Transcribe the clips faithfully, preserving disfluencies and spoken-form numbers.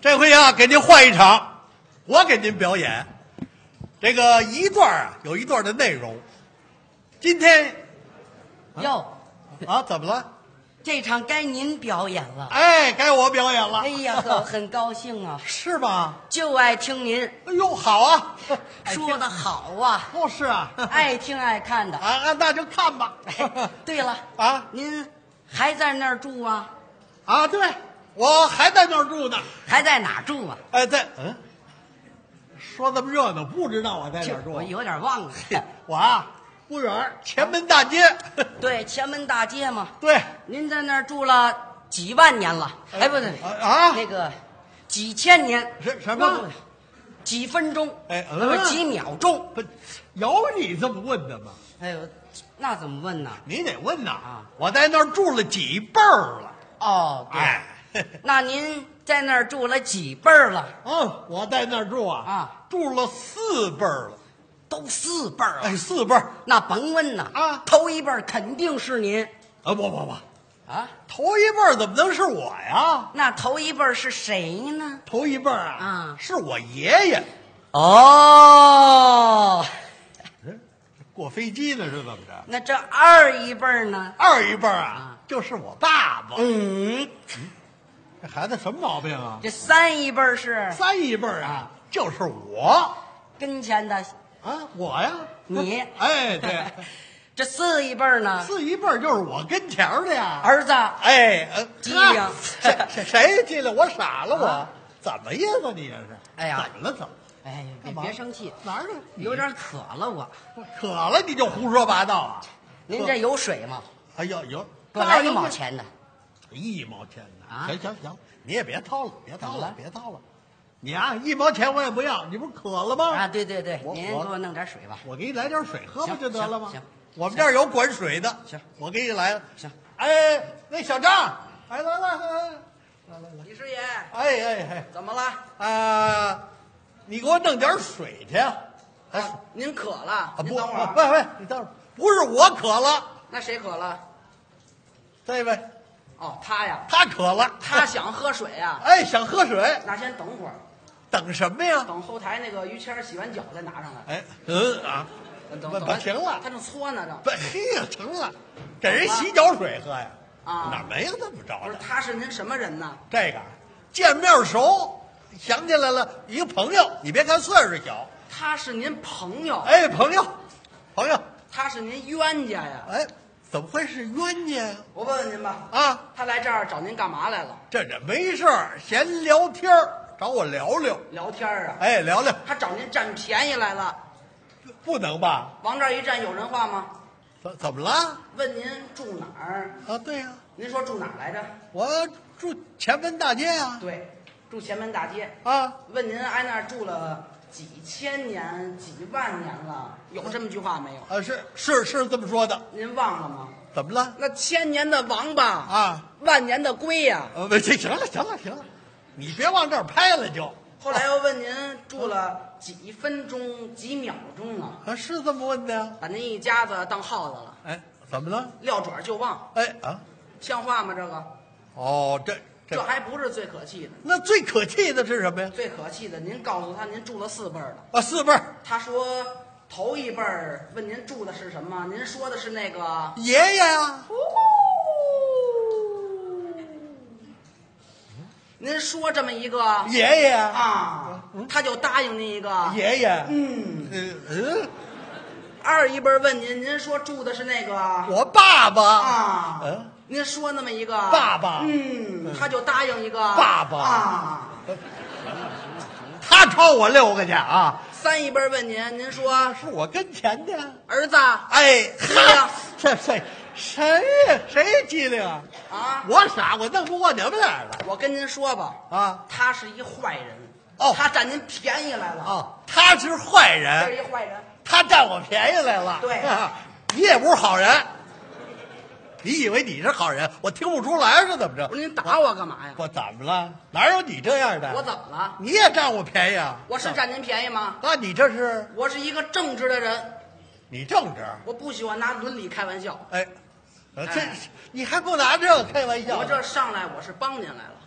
这回啊，给您换一场，我给您表演。这个一段啊，有一段的内容。今天哟， 啊，怎么了？ 这场该您表演了。 哎，该我表演了。 哎呀，我很高兴啊， 是吧？ 就爱听您哎呦，好啊， 说的好啊， 哦，是啊， 爱听爱看的。 啊啊，那就看吧。 对了啊， 您还在那儿住啊？ 啊，对，我还在那儿住呢。 还在哪儿住啊？ 哎，在嗯，说这么热闹，不知道我在哪儿住。 我有点忘了。 我啊，不远，前门大街。 对，前门大街嘛。 对， 您在那儿住了几万年了？哎，不对啊， 那个几千年。 什什么？ 几分钟？ 哎， 不是几秒钟？ 不，有你这么问的吗？ 哎呦，那怎么问呢？ 你得问呐！ 啊， 我在那儿住了几辈儿了。 哦，对。 哎， 那您在那儿住了几辈儿了？ 嗯，我在那儿住啊， 啊， 住了四辈儿了。 都四辈儿啊！ 哎，四辈儿， 那甭问呐啊， 头一辈儿肯定是您啊！不不不， 啊！ 头一辈儿怎么能是我呀？ 那头一辈儿是谁呢？ 头一辈儿啊， 啊， 是我爷爷。 哦， 过飞机呢是怎么着？ 那这二一辈儿呢？ 二一辈儿啊， 啊就是我爸爸。 嗯， 这孩子什么毛病啊？ 这三一辈儿是三一辈儿啊，就是我跟前的啊，我呀， 你。 哎，对。 这四一辈儿呢？ 四一辈儿就是我跟前儿的呀， 儿子。 哎，呃， 机灵。 谁谁谁机灵？我傻了，我、 啊、 怎么意思？你这是？ 哎呀， 怎么了？怎么？ 哎，别别生气， 哪儿呢？ 有点渴了我。 渴了你就胡说八道啊！ 您这有水吗？ 哎呦有， 给我来一毛钱的。 一毛钱的啊！ 行行行，你也别掏了，别掏了，别掏了。你啊，一毛钱我也不要，你不是渴了吗？ 啊，对对对， 我您给我弄点水吧。 我给你来点水喝不就得了吗？ 行， 我们这儿有管水的。 行， 我给你来。 行， 哎，那小张，哎，来来来来来来来， 李师爷， 哎哎哎， 怎么了？ 啊，你给我弄点水去。 哎，您渴了？ 啊不， 您等会儿。 喂喂，你等会儿，不是我渴了， 那谁渴了？ 这位， 哦，他呀， 他渴了， 他想喝水呀。 哎，想喝水， 那先等会儿， 等什么呀？ 等后台那个于谦洗完脚再拿上来。 哎，嗯啊，不等等， 不行了， 他正搓呢不，嘿呀，成了，给人洗脚水喝呀？ 啊， 哪没有这么着不是， 的？ 他是您什么人呢？ 这个见面熟，想起来了，一个朋友，你别看岁数小， 他是您朋友。 哎，朋友，朋友， 他是您冤家呀。 哎，怎么会是冤家呀？ 我问问您吧， 啊， 他来这儿找您干嘛来了？ 这这没事儿，闲聊天儿找我聊聊， 聊天啊。 哎，聊聊， 他找您占便宜来了。 不能吧？ 往这儿一站，有人话吗？ 怎怎么了？ 问您住哪儿？ 啊，对呀、 您说住哪儿来着？ 我住前门大街呀、 对，住前门大街。 啊。 问您挨那儿住了几千年、几万年了，有这么句话没有？ 啊，是是是这么说的。 您忘了吗？ 怎么了？ 那千年的王八啊， 万年的龟呀、 呃，不，行行了，行了，行了，你别往这儿拍了就。 后来又问您住了几分钟、几秒钟啊？ 啊，是这么问的呀？ 把您一家子当耗子了， 哎，怎么了？ 撂爪就忘， 哎啊， 像话吗？这个， 哦，这这还不是最可气的， 那最可气的是什么呀？ 最可气的，您告诉他您住了四辈儿了。 啊，四辈儿， 他说头一辈儿问您住的是什么？您说的是那个爷爷呀。 您说这么一个爷爷啊，他就答应您一个爷爷， 嗯， 嗯嗯， 二一辈儿问您，您说住的是那个我爸爸啊， 嗯， 您说那么一个爸爸嗯，他就答应一个爸爸啊。 他超我六个去啊！ 三一辈儿问您，您说是我跟前的。 儿子哎， 机灵这谁谁呀？谁机灵啊？ 啊， 我傻，我弄不过你们俩了我跟您说吧， 啊！ 他是一坏人哦他占您便宜来了哦，他是坏这是人， 一坏人。 他占我便宜来了。 对你也不是好人。你以为你是好人，我听不出来是怎么着不？是您打我干嘛呀？ 我怎么了？哪有你这样的？ 我怎么了？ 你也占我便宜啊？ 我是占您便宜吗？ 那你这是我是一个正直的人， 你正直？ 我不喜欢拿伦理开玩笑。 哎，呃这哎你还不拿这个开玩笑？ 我这上来我是帮您来了。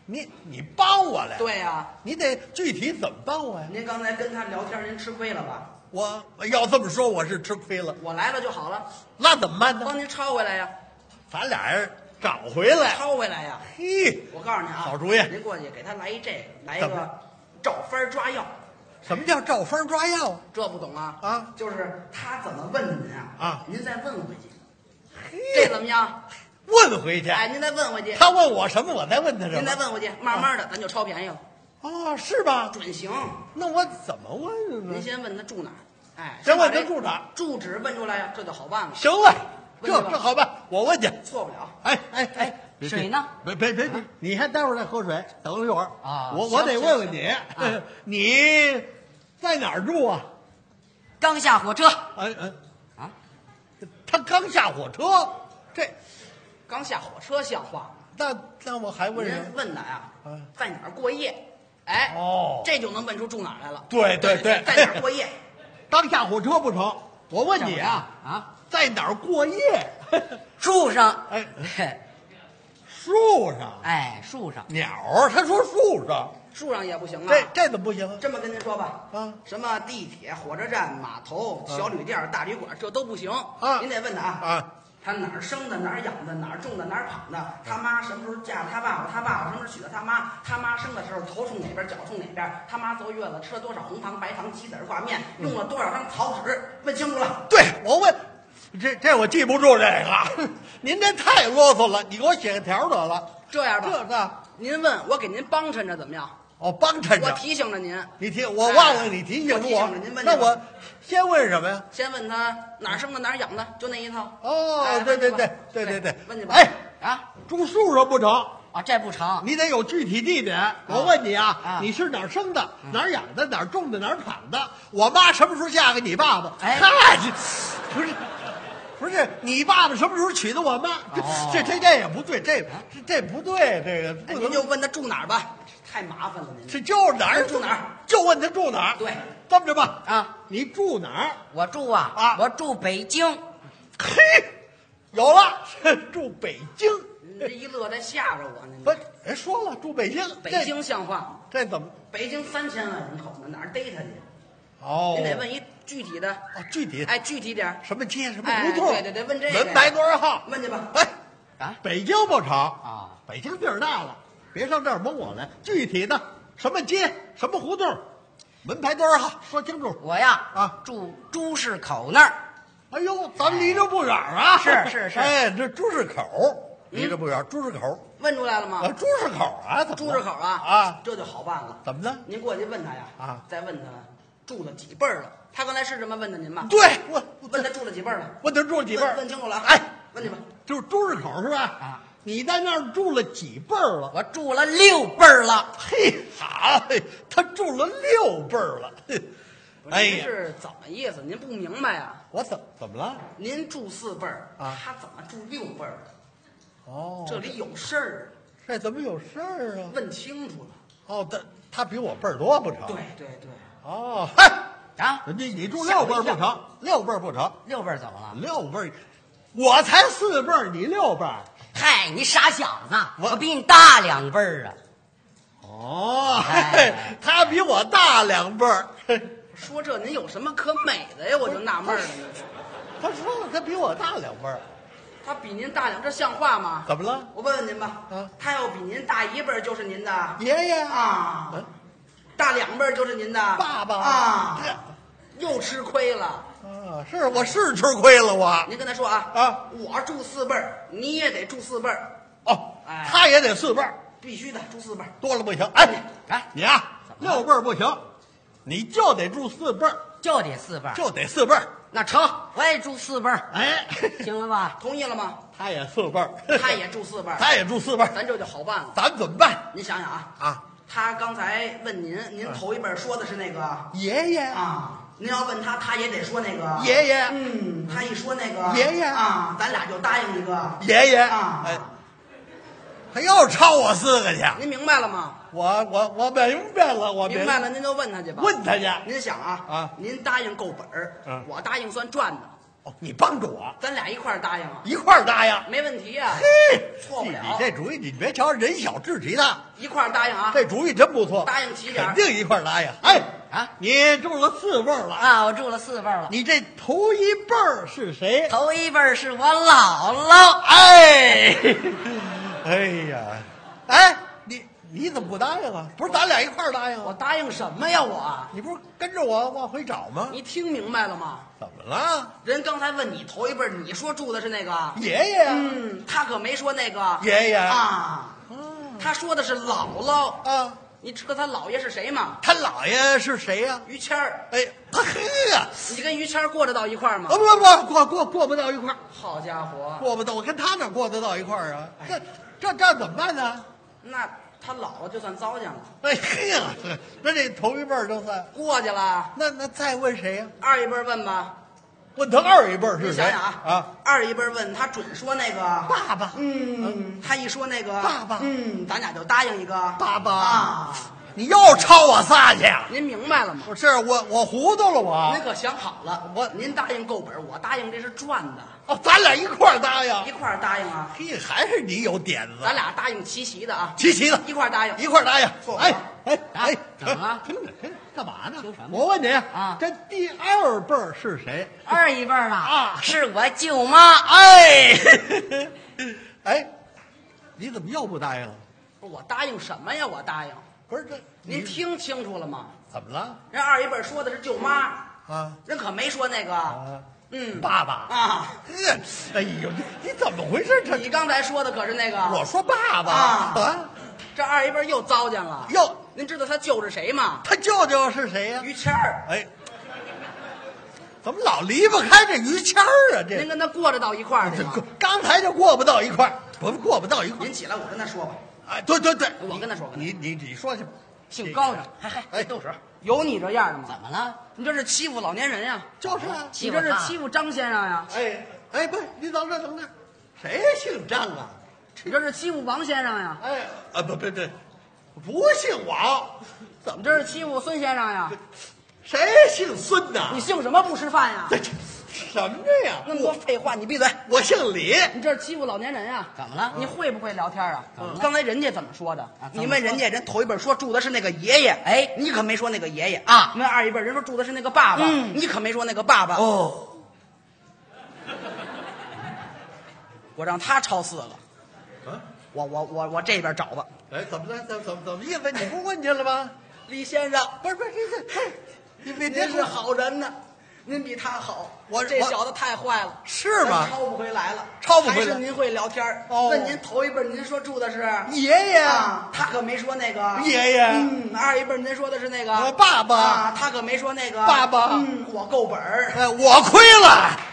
你你帮我来？ 对呀， 你得具体怎么帮我呀？ 您刚才跟他聊天，您吃亏了吧？ 我要这么说，我是吃亏了。 我来了就好了， 那怎么办呢？ 帮您抄回来呀， 咱俩人找回来。 抄回来呀。 嘿， 我告诉你啊， 好主意。 您过去给他来一这个，来一怎么个照分抓药。 什么叫照分抓药？ 这不懂啊？ 啊， 就是他怎么问您啊？ 啊， 您再问回去， 嘿这怎么样？ 问回去。 哎，您再问回去。 他问我什么，我再问他什么。 您再问回去，慢慢的咱就超便宜了。 哦，是吧？ 准行。 那我怎么问呢？ 您先问他住哪儿，哎， 先问他把这住哪儿， 住址问出来呀，这就好办了。 行了，这问去吧这好办，我问去。 错不了。 哎哎哎，别水呢？ 别别别，你你还待会儿再喝水，等一会儿啊我我得行行问问你行啊， 你在哪儿住啊？ 刚下火车哎哎， 啊， 他刚下火车，这刚下火车像话吗？ 那那我还问什么您？问他呀啊， 在哪儿过夜？哎， 哦这就能问出住哪儿来了。 对对对在哪儿过夜？ 刚下火车不成？我问你啊， 啊， 在哪儿过夜？ 树上， 哎， 嘿树上， 哎，树上， 鸟儿，他说树上， 树上也不行啊。 这这怎么不行啊？ 这么跟您说吧， 啊什么地铁、火车站、码头、小旅店、大旅馆，这都不行啊您得问他啊， 啊， 他哪儿生的，哪儿养的，哪儿种的，哪儿跑的，他妈什么时候嫁的他爸爸，他爸爸什么时候娶的他妈，他妈生的时候头冲哪边，脚冲哪边，他妈坐月子吃了多少红糖、白糖、棋子儿挂面，用了多少张草纸，问清楚了。 对我问，这这我记不住这个，您这太啰嗦了，你给我写个条得了。 这样吧， 这个您问我给您帮衬着怎么样？ 哦，帮衬着。 我提醒着您， 你提，我忘了你提醒我提醒我着您问这个那我先问什么呀？ 先问他哪儿生的哪儿养的，就那一套。 哦哎， 对对对问去吧对对对， 问去吧。 哎， 啊住树上不成， 啊，这不成， 你得有具体地点。我问你啊啊， 你是哪儿生的，哪儿养的，哪儿种的，哪儿跑的？我妈什么时候嫁给你爸爸？ 哎嗨，这不是。不是你爸爸什么时候娶的我妈？这哦这这这也不对，这这这不对，这个哎不能您就问他住哪儿吧，太麻烦了您。 这就是哪儿住哪儿， 就问他住哪儿。 对， 这么着吧， 啊， 你住哪儿？ 我住啊， 啊我住北京， 嘿，有了，住北京。 你这一乐，再吓着我呢。 不，人说了住北京， 北京像话吗？ 这这怎么？ 北京三千万人口呢，哪儿逮他去？ 哦， 您得问一具体的， 哦，具体哎，具体点儿什么街什么哎胡同？ 对对对问这个门牌多少号？ 问去吧。 哎， 啊北京不成啊， 北京地儿大了，别上这儿蒙我来。具体的什么街什么胡同，门牌多少号？说清楚。 我呀啊住朱市口那儿， 哎呦，咱离着不远啊！ 是是是哎，这朱市口离着不远，朱市口问出来了啊， 吗？ 朱市口啊，怎么了朱市口啊啊？ 这就好办了。 怎么的？ 您过去问他呀， 啊再问他住了几辈儿了。他刚才是这么问的您吧？ 对，我问他住了几辈儿了， 问他住了几辈儿问问清楚了。 哎， 问去吧。 就是朱市口是吧？ 啊， 你在那儿住了几辈儿了？ 我住了六辈儿了， 嘿，好，嘿他住了六辈儿了。嘿不是哎呀， 您是怎么意思？您不明白呀？ 我怎怎么了？ 您住四辈儿啊他怎么住六辈儿了？ 哦这里有事儿， 这怎么有事儿啊？ 问清楚了。 哦，他他比我辈儿多不成？ 对对对， 哦，嗨， 啊， 人家你住六辈儿不成，六辈儿不成， 六辈儿怎么了？ 六辈儿，我才四辈儿，你六辈儿。 嗨，你傻小子， 我我比你大两辈儿啊！ 哦， 哎嘿他比我大两辈儿。嘿说这您有什么可美的呀？我就纳闷儿了。 他说了，他比我大两辈儿， 他比您大两，这像话吗？ 怎么了？ 我问问您吧， 啊他要比您大一辈儿，就是您的爷爷啊嗯， 大两辈儿就是您的爸爸啊这， 又吃亏了。 啊，是我是吃亏了我。 您跟他说啊啊， 我住四辈儿，你也得住四辈儿， 哦哎， 他也得四辈儿， 必须的，住四辈儿。 多了不行。哎， 哎， 你啊， 怎么了六辈儿不行，你就得住四辈儿， 就得四辈儿， 就得四辈儿。 那成，我也住四辈儿， 哎， 行了吧？ 同意了吗？ 他也四辈儿， 他也住四辈儿， 他也住四辈儿， 咱这就好办了。 咱怎么办您想想啊， 啊？ 他刚才问您，您头一辈儿说的是那个爷爷， 啊，您要问他，他也得说那个爷爷嗯，他一说那个爷爷啊，咱俩就答应一个。 爷爷， 啊哎，他又超我四个去。 您明白了吗？ 我我我明白了，我了。 明白了，您就问他去吧。 问他去。 您想啊啊您答应够本儿， 嗯我答应算赚的。 哦，你帮着我， 咱俩一块儿答应啊， 一块儿答应。 没问题啊， 嘿， 错不了你这主意，你别瞧人小志气大， 一块儿答应啊， 这主意真不错， 答应齐点儿肯定一块儿答应。哎啊， 你中了四辈儿了， 啊，我住了四辈儿了。 你这头一辈儿是谁？ 头一辈儿是我姥姥， 哎，哎呀，哎，你你怎么不答应啊？不是咱俩一块儿答应啊？ 我答应什么呀我？ 你不是跟着我往回找吗？ 你听明白了吗？ 怎么了？ 人刚才问你头一辈儿，你说住的是那个爷爷呀、 嗯，他可没说那个爷爷啊， 嗯他说的是姥姥。 啊， 你知道他姥爷是谁吗？ 他姥爷是谁呀、 于谦儿。 哎，他嘿呀， 你跟于谦儿过得到一块儿吗啊？不不过过过不到一块儿， 好家伙， 过不到，我跟他哪过得到一块儿啊？这这这怎么办呢？ 那他姥姥就算糟践了， 哎嘿呀，那这头一辈儿就算， 过去了。 那那再问谁呀、 二一辈儿问吧， 问他二一辈儿是谁？ 你想想啊啊， 二一辈儿问他准说那个爸爸嗯，他一说那个爸爸嗯，咱俩就答应一个爸爸啊。 你又抄我仨去啊？ 您明白了吗？ 不是我我糊涂了我您可想好了，我您答应够本，我答应这是赚的， 哦，咱俩一块儿答应一。块儿答应啊。 嘿，还是你有点子。 咱俩答应齐齐的啊， 齐齐的， 一块儿答应。 一块儿答应。 坐哎哎哎啊，怎么了听着听着，干嘛呢听什？么我问你啊这第二辈儿是谁？ 二一辈儿啊， 啊是我舅妈。 哎，哎，你怎么又不答应了？ 我答应什么呀？我答应。 不是这， 您听清楚了吗？ 怎么了？ 人二一辈儿说的是舅妈， 啊人可没说那个啊， 嗯爸爸啊。 呵哎呦，你你怎么回事？这你刚才说的可是那个我说爸爸啊啊， 这二一辈儿又糟践了。 哟， 您知道他舅是谁吗？ 他舅舅是谁呀？ 于谦儿。 哎，怎么老离不开这于谦儿啊？这您跟他过得到一块儿去吗这过？刚才就过不到一块儿，不过不到一块儿。 您起来，我跟他说吧。 哎，对对对， 我跟他说你你你说去吧。 姓高的， 嗨嗨， 哎， 豆水， 有你这样的吗？ 怎么了？ 你这是欺负老年人呀！ 就是啊。 你这是欺负张先生呀！ 哎哎，不，你等着等着，谁姓张啊？ 你这是欺负王先生呀！ 哎啊不不对，不姓王，怎么你这是欺负孙先生呀！ 谁姓孙呐？ 你姓什么不吃饭呀？ 这这什么呀？ 那么多废话，你闭嘴！ 我姓李。 你这是欺负老年人呀！ 怎么了？ 你会不会聊天啊怎么了？ 刚才人家怎么说的？ 啊怎么你问人家，人头一辈说住的是那个爷爷， 哎你可没说那个爷爷啊问二一辈人说住的是那个爸爸， 嗯你可没说那个爸爸。 哦， 我让他抄四个， 啊， 我我我我这边找吧。 哎，怎么了？怎怎么怎么意思？你不问去了吗？ 李先生， 不是不是，这这，你别别您是好人呢，您比他好。 我我这小子太坏了， 是吗咱抄不回来了， 抄不回来还是您会聊天儿哦问您头一辈儿您说住的是爷爷啊，他可没说那个爷爷嗯，二一辈儿您说的是那个我爸爸啊，他可没说那个爸爸嗯，我够本儿。 哎，我亏了。